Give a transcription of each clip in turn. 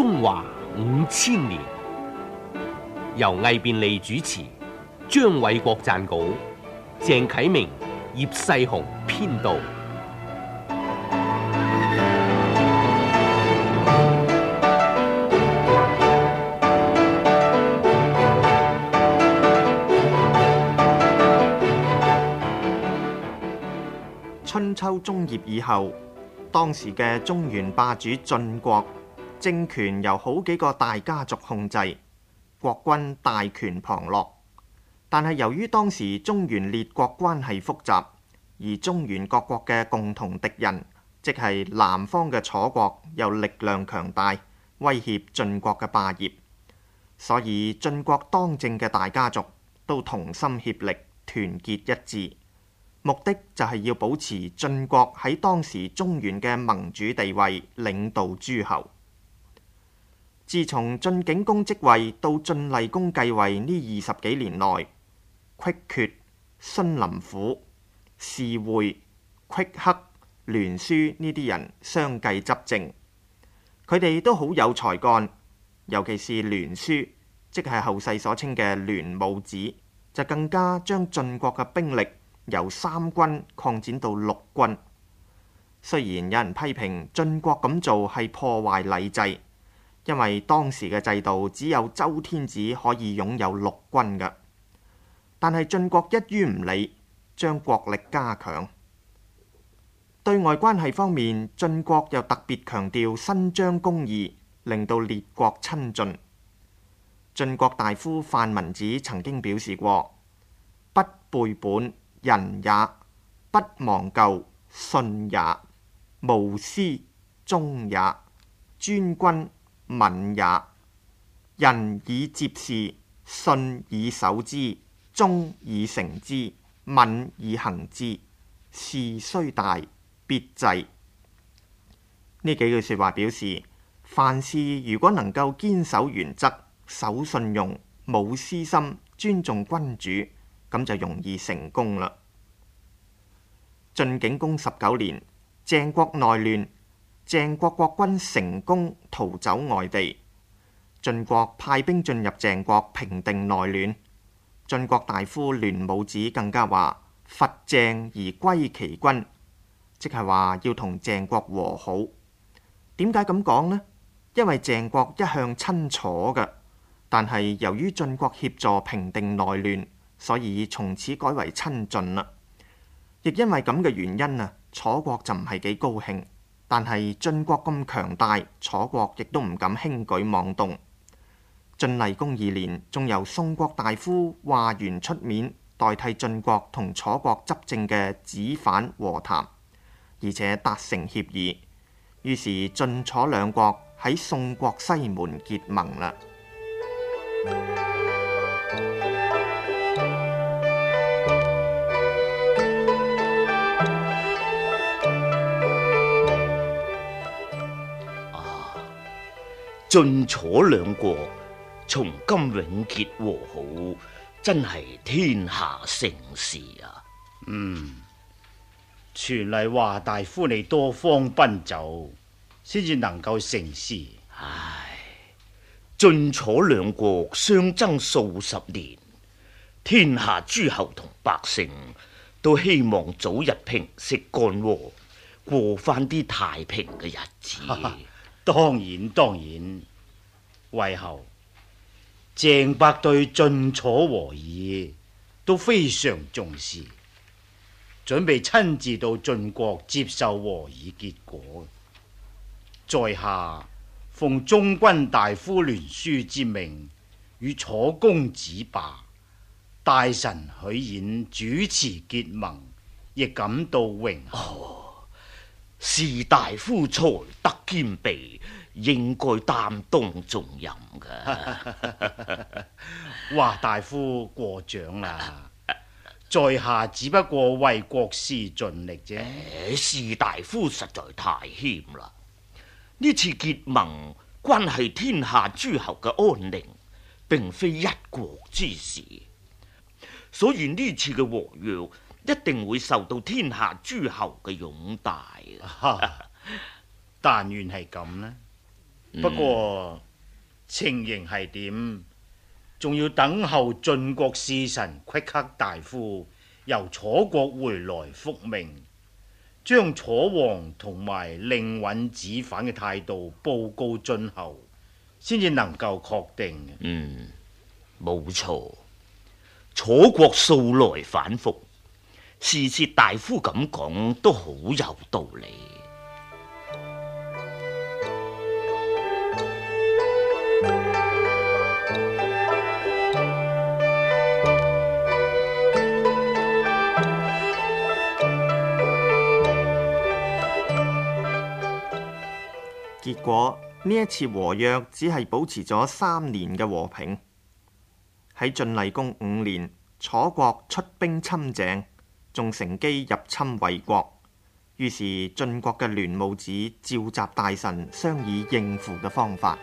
中華5000年，由魏便利主持，張偉國撰稿，鄭啟明、葉世雄編導。 春秋中葉以後，當時嘅中原霸主晉國政權由好幾個大家族控制，國君大權旁落。但係由於當時中原列國關係複雜，而中原各國嘅共同敵人，即係南方嘅楚國，又力量強大，威脅晉國嘅霸業，所以晉國當政嘅大家族都同心協力，團結一致。目的就係要保持晉國喺當時中原嘅盟主地位，領導諸侯。自從晉景公即位到晉厲公繼位呢20幾年內，虢缺、荀林虎、士會、虢克、欒書呢啲人相繼執政，佢哋都好有才幹，尤其是欒書，即係後世所稱嘅欒武子，就更加將晉國嘅兵力由3軍擴展到6軍。雖然有人批評晉國咁做係破壞禮制，因為當時嘅制度只有周天子可以擁有6軍嘅，但係晉國一於唔理，將國力加強。對外關係方面，晉國又特別強調伸張公義，令到列國親近。晉國大夫范文子曾經表示過：不背本仁也，不忘舊信也，無私忠也，尊君敏也。仁以接事，信以守之，忠以成之，敏以行之。事雖大，必制。呢幾句說話表示，凡事如果能夠堅守原則、守信用、冇私心、尊重君主，咁就容易成功啦。晉景公19年，鄭國內亂，鄭國國君成功逃走外地，晉國派兵進入鄭國平定內亂。晉國大夫欒武子更加話：伐鄭而歸其君，即係話要同鄭國和好。點解咁講呢？因為鄭國一向親楚嘅，但係由於晉國協助平定內亂，所以從此改為親晉啦。亦因為咁嘅原因啊，楚國就唔係幾高興，但係晉國咁強大，楚國亦都唔敢輕舉妄動。晉厲公2年，仲由宋國大夫華元出面代替晉國同楚國執政嘅子反和談，而且達成協議，於是晉楚兩國喺宋國西門結盟啦。 晉楚兩國從今永結和好，真係天下盛事啊！ 全賴華大夫你多方奔走，先至能夠成事。 唉，晉楚兩國相爭數十年，天下諸侯同百姓都希望早日平息干戈，過翻啲太平嘅日子。 當然，魏侯、鄭伯對晉楚和議都非常重視，準備親自到晉國接受和議結果。在下奉中軍大夫欒書之命，與楚公子霸、大臣許偃主持結盟，亦感到榮幸。 士大夫才德兼備，應該擔當重任㗎。 華大夫過獎啦，在下只不過為國事盡力啫。 士大夫實在太謙啦！呢次結盟關係天下諸侯嘅安寧，並非一國之事，所以呢次嘅和約一定會受到天下諸侯嘅擁戴。 但願係咁呢。 不過情形係點，仲要等候晉國使臣隙克大夫由楚國回來復命，將楚王同埋令尹子反嘅態度報告晉侯，先至能夠確定。 冇錯，楚國素來反復，士設大夫咁講都好有道理。 結果呢一次和約只係保持咗3年嘅和平。喺晉厲公5年，楚國出兵侵鄭，仲乘機入侵衛國。於是晉國嘅聯慕子召集大臣商議應付嘅方法。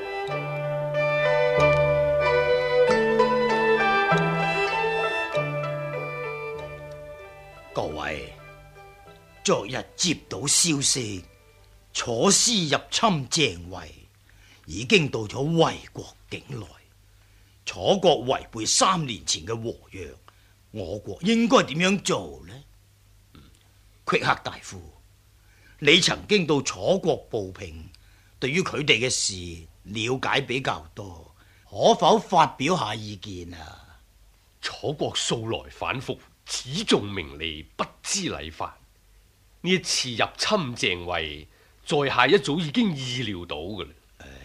各位，昨日接到消息，楚師入侵鄭衛，已經到咗衛國境內。楚國違背3年前嘅和約，我國應該點樣做呢？隙克大夫，你曾經到楚國報平，對於佢哋嘅事了解比較多，可否發表下意見啊？ 楚國素來反復，只重名利，不知禮法。呢一次入侵鄭衛，在下一早已經意料到㗎啦。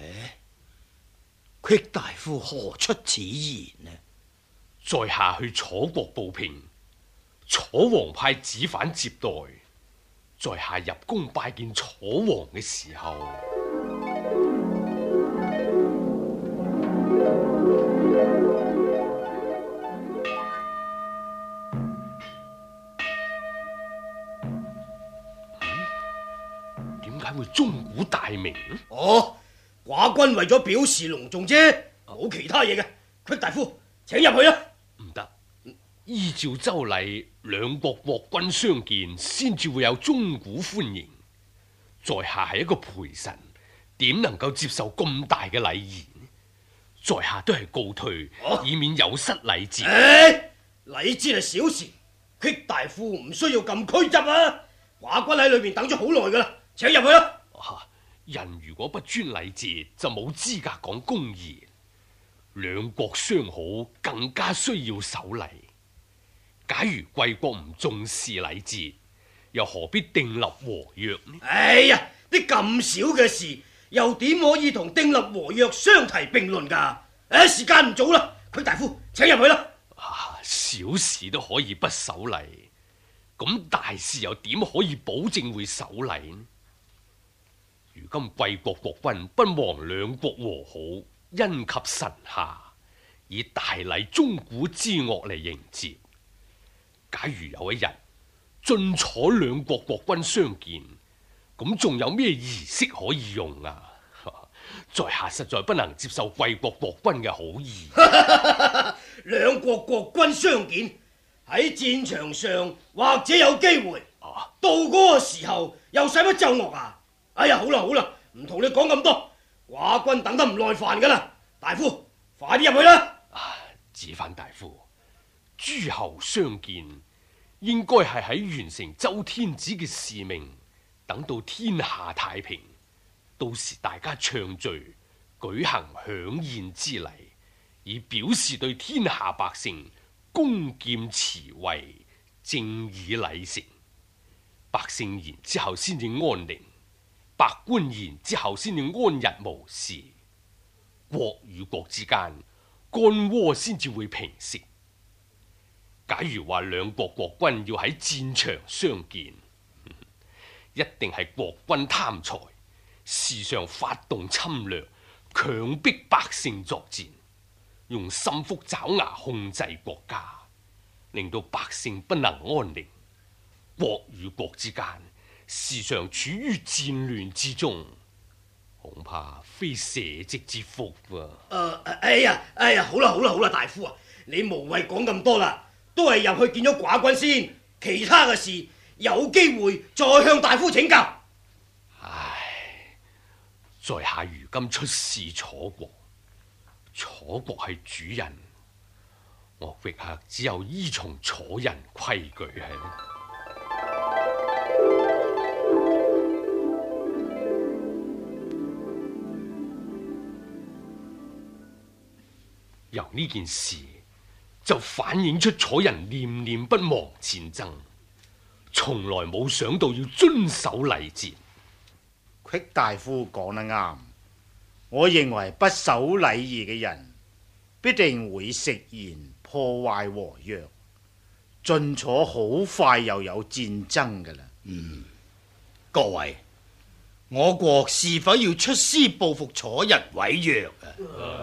隙大夫何出此言呢？ 在下去楚國報平，楚王派子反接待。在下入宮拜見楚王嘅時候，點解會鐘鼓大鳴？ 寡君為咗表示隆重啫，冇其他嘢嘅。隙大夫，請入去啦。 唔得，依照周禮，兩國國君相見，先至會有鐘鼓歡迎。在下係一個陪臣，點能夠接受咁大嘅禮儀？在下都係告退，以免有失禮節。 禮節係小事，隙大夫唔需要咁拘執啊。寡君喺裏面等咗好耐噶啦，請入去啦。 人如果不尊禮節，就冇資格講公義。兩國相好，更加需要守禮。假如貴國唔重視禮節，又何必訂立和約呢？ 啲咁少嘅事，又點可以同訂立和約相提並論噶？時間唔早啦，隙大夫，請入去啦。 小事都可以不守禮，咁大事又點可以保證會守禮呢？如今貴國國君不忘兩國和好，恩及臣下，以大禮鐘鼓之樂嚟迎接。假如有一日晉楚兩國國君相見，咁仲有咩儀式可以用啊？在下實在不能接受貴國國君嘅好意。 兩國國君相見喺戰場上，或者有機會。到嗰個時候又使乜奏樂啊？好啦，唔同你講咁多，寡君等得唔耐煩噶啦。大夫，快啲入去啦。 子反大夫，諸侯相見，應該係喺完成周天子嘅使命，等到天下太平，到時大家暢聚，舉行饗宴之禮，以表示對天下百姓恭儉慈惠、正以禮成。百姓然之後先至安寧，百官然之後先至安逸無事，國與國之間干戈先至會平息。假如話兩國國君要喺戰場相見，一定係國君貪財，時常發動侵略，強迫百姓作戰，用心腹爪牙控制國家，令到百姓不能安寧。國與國之間時常處於戰亂之中，恐怕非社稷之福啊！ 好啦，大夫啊，你無謂講咁多啦，都係入去見咗寡君先，其他嘅事有機會再向大夫請教。 在下如今出使楚國，楚國係主人，我域下只有依從楚人規矩係。由呢件事就反映出楚人念念不忘戰爭，從來冇想到要遵守禮節。 郤大夫講得啱，我認為不守禮儀嘅人必定會食言破壞和約，晉楚好快又有戰爭㗎啦。 各位，我國是否要出師報復楚人毀約啊？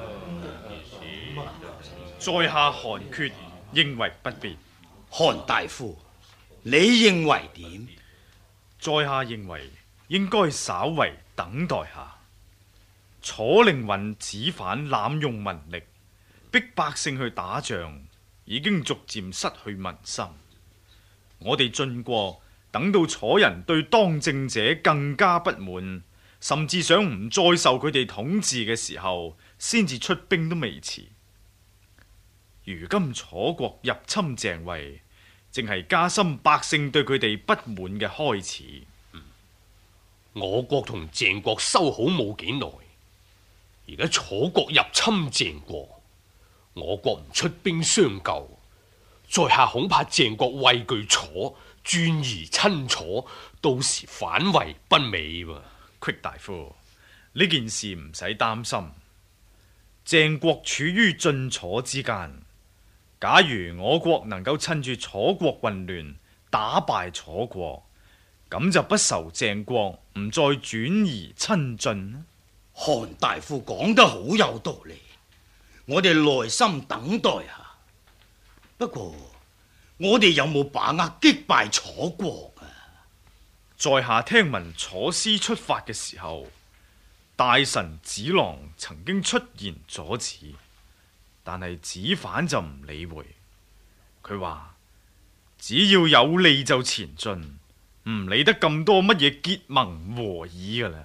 在下韓厥認為不必。 韓大夫，你認為點？ 在下認為應該稍為等待下。楚令尹子反濫用民力，逼百姓去打仗，已經逐漸失去民心。我哋晉國等到楚人對當政者更加不滿，甚至想唔再受佢哋統治嘅時候，先至出兵都未遲。如今楚國入侵鄭衛，正係加深百姓對佢哋不滿嘅開始。 我國同鄭國修好冇幾耐，而家楚國入侵鄭國，我國唔出兵相救，在下恐怕鄭國畏懼楚，轉而親楚，到時反為不美喎。 郤大夫，呢件事唔使擔心。鄭國處於晉楚之間，假如我國能夠趁住楚國混亂打敗楚國，咁就不愁鄭國唔再轉而親晉。 韓大夫講得好有道理，我哋耐心等待下。不過我哋有冇把握擊敗楚國啊？ 在下聽聞楚師出發嘅時候，大臣子郎曾經出言阻止，但係子反就唔理會。佢話只要有利就前進，唔理得咁多乜嘢結盟和議噶啦。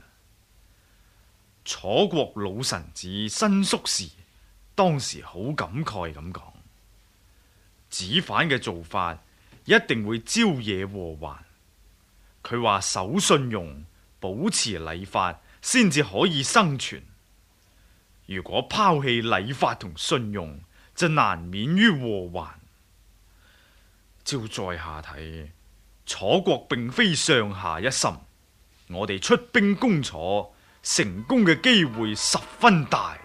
楚國老臣子申叔時當時好感慨咁講，子反嘅做法一定會招惹禍患。佢話守信用、保持禮法先至可以生存。如果拋棄禮法同信用，就難免於禍患。照在下睇，楚國並非上下一心，我哋出兵攻楚，成功嘅機會十分大。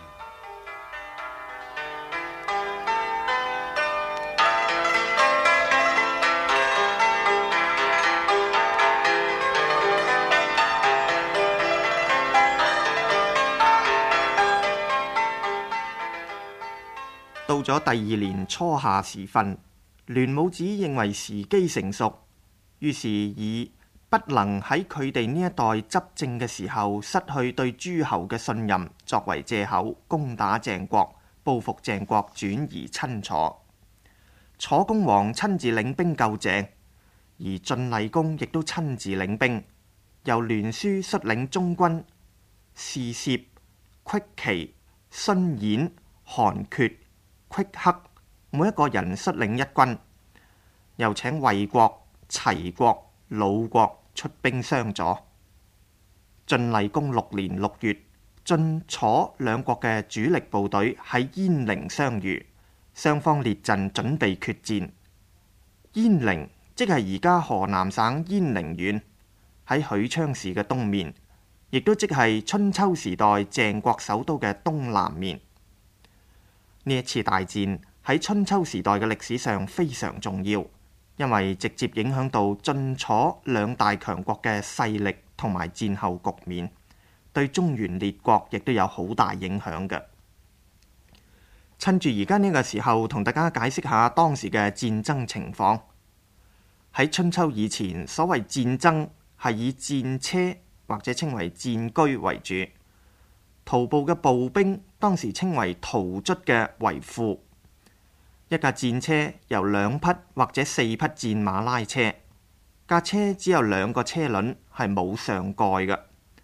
到咗第二年初夏時分，欒武子認為時機成熟，於是以不能喺佢哋呢一代執政嘅時候失去對諸侯嘅信任作為借口，攻打鄭國，報復鄭國，轉而親楚。楚公王親自領兵救鄭，而晉厲公亦都親自領兵，由欒書率領中軍，士燮、郤期、荀偃、韓厥、郤克每一個人率領一軍，又請衛國、齊國、魯國出兵相助。晉厲公6年6月，晉楚兩國嘅主力部隊喺鄢陵相遇，雙方列陣準備決戰。鄢陵即係而家河南省鄢陵縣，喺許昌市嘅東面，亦都即係春秋時代鄭國首都嘅東南面。呢一次大戰喺春秋時代嘅歷史上非常重要，因為直接影響到晉楚兩大強國嘅勢力同埋戰後局面，對中原列國亦都有好大影響嘅。趁住而家呢個時候，同大家解釋下當時嘅戰爭情況。喺春秋以前，所謂戰爭係以戰車或者稱為戰車為主，徒步嘅步兵當時稱為徒卒嘅為輔。一架戰車由2匹或者4匹戰馬拉車，架車只有2個車輪，係冇上蓋嘅。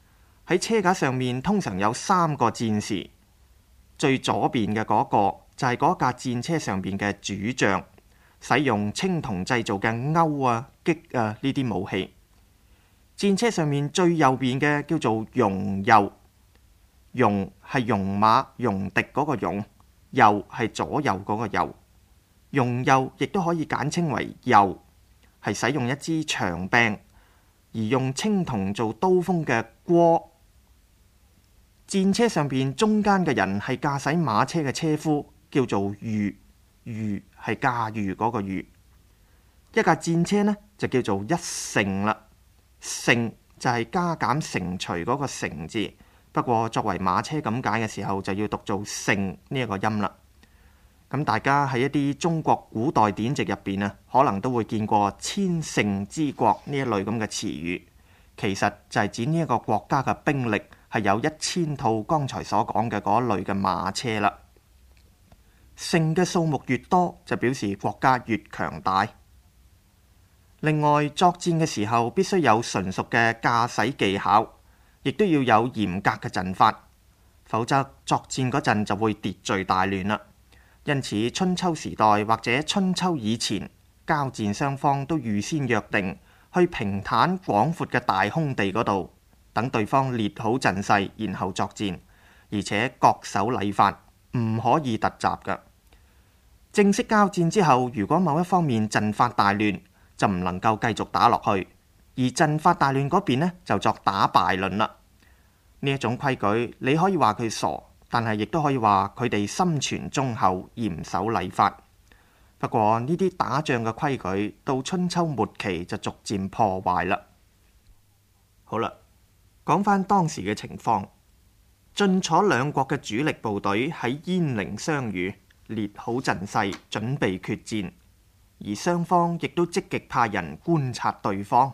喺車架上面通常有3個戰士，最左邊嘅嗰個就係嗰架戰車上邊嘅主將，使用青銅製造嘅鈎啊、戟啊呢啲武器。戰車上面最右邊嘅叫做戎右，戎係戎馬戎狄嗰個戎，右係左右嗰個右。戎右亦都可以簡稱為右，係使用一支長柄而用青銅做刀鋒嘅戈。戰車上邊中間嘅人係駕駛馬車嘅車夫，叫做御，御係駕馭嗰個御。一架戰車呢就叫做一乘啦，乘就係加減乘除嗰個乘字，不過作為馬車咁解嘅時候就要讀做乘呢一個音啦。咁大家喺一啲中國古代典籍入邊啊，可能都會見過千乘之國呢一類咁嘅詞語，其實就係指呢一個國家嘅兵力係有1000套剛才所講嘅嗰類嘅馬車啦。乘嘅數目越多，就表示國家越強大。另外，作戰嘅時候必須有純熟嘅駕駛技巧，亦都要有嚴格嘅陣法，否則作戰嗰陣就會秩序大亂啦。因此，春秋時代或者春秋以前，交戰雙方都預先約定去平坦廣闊嘅大空地嗰度，等對方列好陣勢，然後作戰，而且各守禮法，唔可以突襲㗎。正式交戰之後，如果某一方面陣法大亂，就唔能夠繼續打落去，而陣法大亂嗰邊呢，就作打敗論啦。呢一種規矩，你可以話佢傻，但係亦都可以話佢哋心存忠厚，嚴守禮法。不過呢啲打仗嘅規矩到春秋末期就逐漸破壞啦。好啦，講返當時嘅情況，晉楚兩國嘅主力部隊喺鄢陵相遇，列好陣勢，準備決戰，而雙方亦都積極派人觀察對方。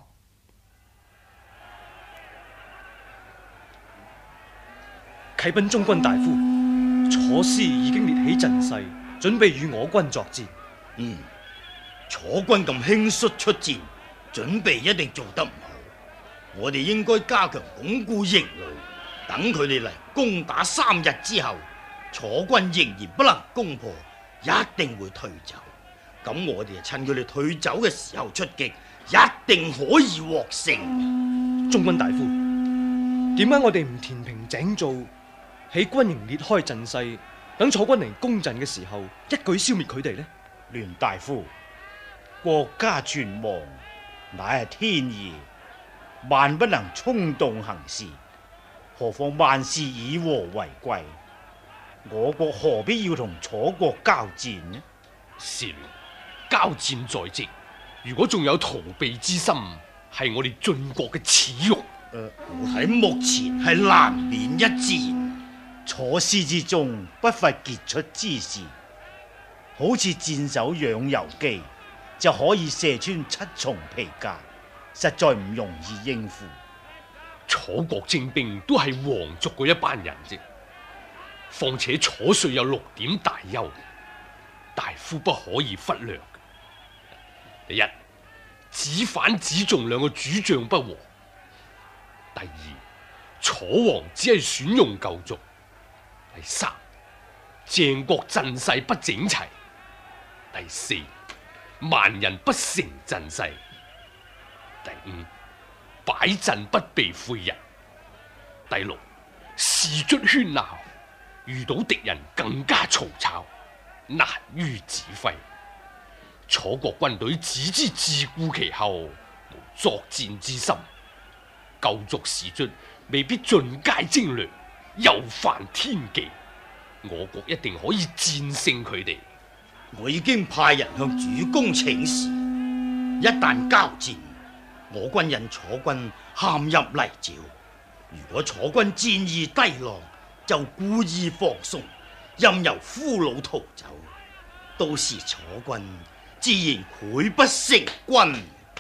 啟稟中軍大夫，楚師已經列起陣勢，準備與我軍作戰。 楚軍咁輕率出戰，準備一定做得唔好。我哋應該加強鞏固營壘，等佢哋嚟攻打3日之後，楚軍仍然不能攻破，一定會退走。咁我哋就趁佢哋退走嘅時候出擊，一定可以獲勝。 中軍大夫，點解我哋唔填平井造，喺軍營列開陣勢，等楚軍嚟攻陣嘅時候，一舉消滅佢哋呢？ 聯大夫，國家存亡乃係天意，萬不能衝動行事。何況萬事以和為貴，我國何必要同楚國交戰呢？ 是了，交戰在即，如果仲有逃避之心，係我哋晉國嘅恥辱。 我睇目前係難免一戰。 楚師之中不乏傑出之士，好似箭手養由基就可以射穿7重皮甲，實在唔容易應付。 楚國精兵都係皇族嗰一班人啫，況且楚帥有6點大優，大夫不可以忽略。第一，子反子重2個主將不和；第二，楚王只係選用舊族；第三，鄭國陣勢不整齊；第四，萬人不成陣勢；第五，擺陣不避誨人；第六，士卒喧鬧，遇到敵人更加嘈吵，難於指揮。楚國軍隊只知自顧其後，無作戰之心。舊族士卒未必盡皆精良，又犯天忌。我國一定可以戰勝佢哋。 我已經派人向主公請示，一旦交戰，我軍引楚軍陷入泥沼。如果楚軍戰意低落，就故意放鬆，任由俘虜逃走，到時楚軍自然潰不成軍。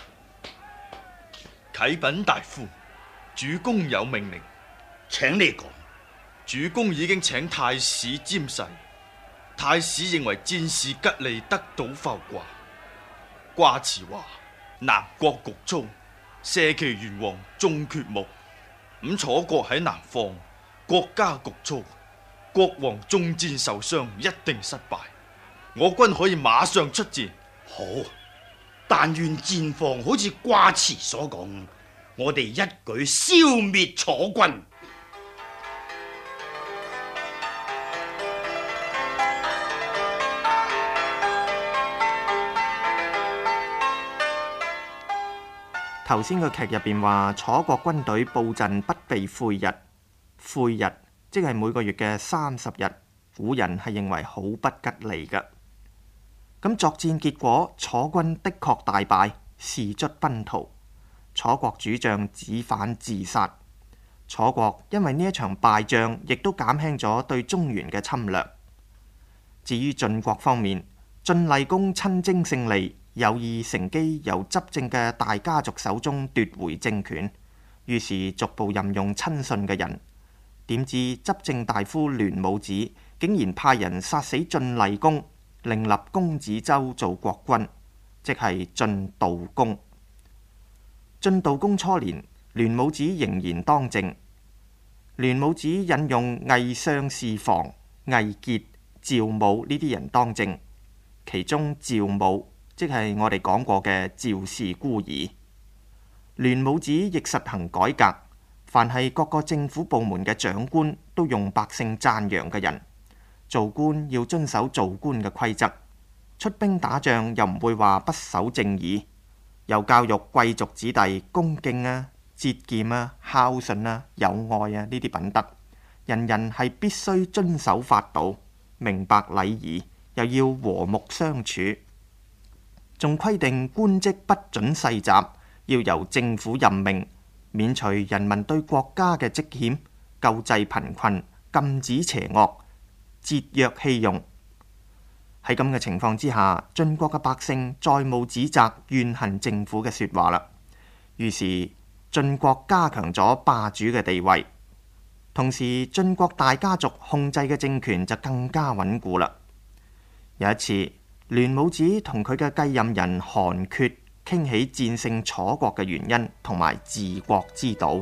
啟稟大夫，主公有命令。 請你講。 主公已經請太史占誓，太史認為戰事吉利，得到浮卦。卦辭話：南國局粗，社祺元王終缺木。 咁楚國喺南方，國家局促，國王中箭受傷，一定失敗。我軍可以馬上出戰。 好，但願戰況好似卦辭所講，我哋一舉消滅楚軍。 頭先個劇入邊話楚國軍隊布陣不避晦日，晦日即係每個月嘅30日，古人係認為好不吉利嘅。咁作戰結果，楚軍的確大敗，士卒奔逃，楚國主將子反自殺。楚國因為呢一場敗仗，亦都減輕咗對中原嘅侵略。至於晉國方面，晉厲公親征勝利，有意乘機由執政嘅大家族手中奪回政權，於是逐步任用親信嘅人。點知執政大夫欒武子竟然派人殺死晉厲公，另立公子周做國君，即係晉悼公。晉悼公初年，欒武子仍然當政。欒武子引用魏相侍房、魏傑、趙武呢啲人當政，其中趙武即係我哋講過嘅趙氏孤兒。欒武子亦實行改革，凡係各個政府部門嘅長官都用百姓讚揚嘅人，做官要遵守做官嘅規則，出兵打仗又唔會話不守正義，又教育貴族子弟恭敬啊、節儉啊、孝順啊、友愛啊呢啲品德，人人係必須遵守法度，明白禮儀，又要和睦相處。仲規定官職不准世襲，要由政府任命，免除人民對國家嘅積欠，救濟貧困，禁止邪惡，節約器用。喺咁嘅情況之下，晉國嘅百姓再冇指責怨恨政府嘅說話啦。於是晉國加強咗霸主嘅地位，同時晉國大家族控制嘅政權就更加穩固啦。有一次，欒武子同佢嘅繼任人韓厥傾起戰勝楚國嘅原因同埋治國之道。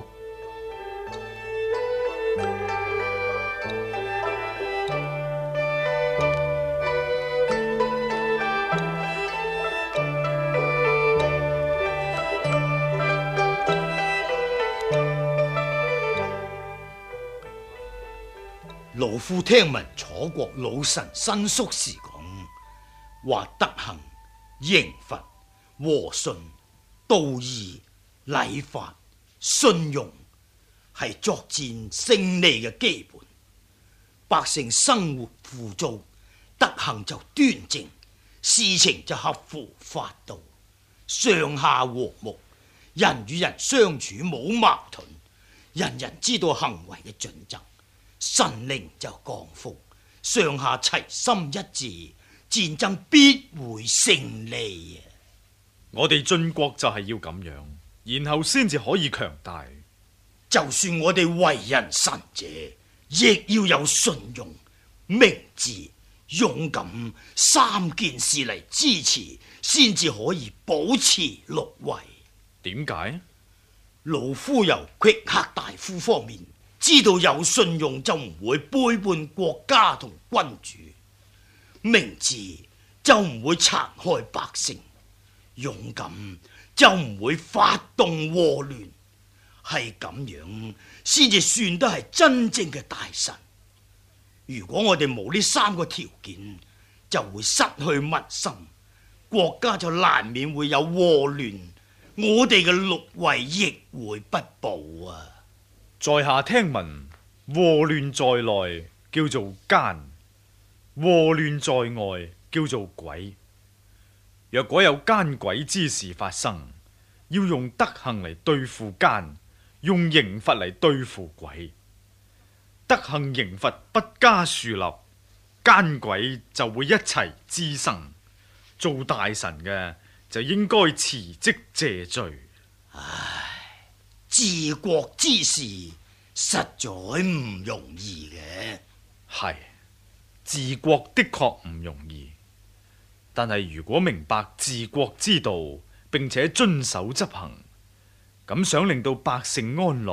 老夫聽聞楚國老臣申叔時講，話德行、刑罰、和順、道義、禮法、信用係作戰勝利嘅基本。百姓生活富足，德行就端正，事情就合乎法度，上下和睦，人與人相處冇矛盾，人人知道行為嘅準則，神靈就降福，上下齊心一致，戰爭必會勝利啊！ 我哋晉國就係要咁樣，然後先至可以強大。 就算我哋為人臣者，亦要有信用、明智、勇敢三件事嚟支持，先至可以保持六位。 點解？ 老夫由隙克大夫方面知道，有信用就唔會背叛國家同君主，明智就唔會殘害百姓，勇敢就唔會發動禍亂，係咁樣先至算得係真正嘅大臣。如果我哋冇呢三個條件，就會失去民心，國家就難免會有禍亂，我哋嘅六位亦會不保啊！ 在下聽聞，禍亂在內叫做奸，禍亂在外叫做鬼。若果有奸鬼之事發生，要用德行嚟對付奸，用刑罰嚟對付鬼。德行刑罰不加樹立，奸鬼就會一齊滋生。做大臣嘅就應該辭職謝罪。 唉，治國之事實在唔容易嘅。 係，治國的確唔容易，但係如果明白治國之道，並且遵守執行，咁想令到百姓安樂，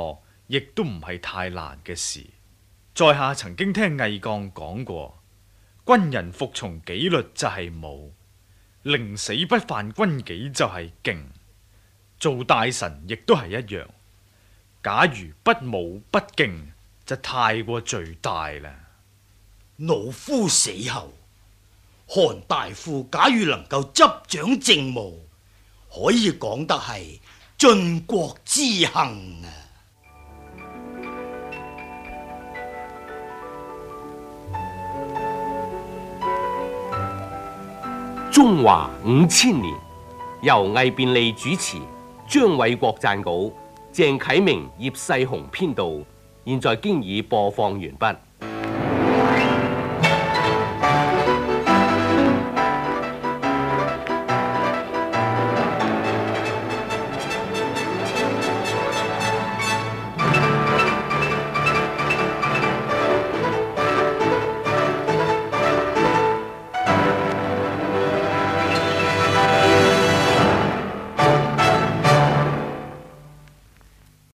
亦都唔係太難嘅事。在下曾經聽魏剛講過，軍人服從紀律就係武，寧死不犯軍紀就係敬。做大臣亦都係一樣，假如不武不敬，就太過罪大啦。 老夫死後，韓大夫假如能夠執掌政務，可以講得係盡國之幸啊！ 中華5000年，由魏便利主持，張偉國撰稿，鄭啟明、葉世雄編導。現在經已播放完畢。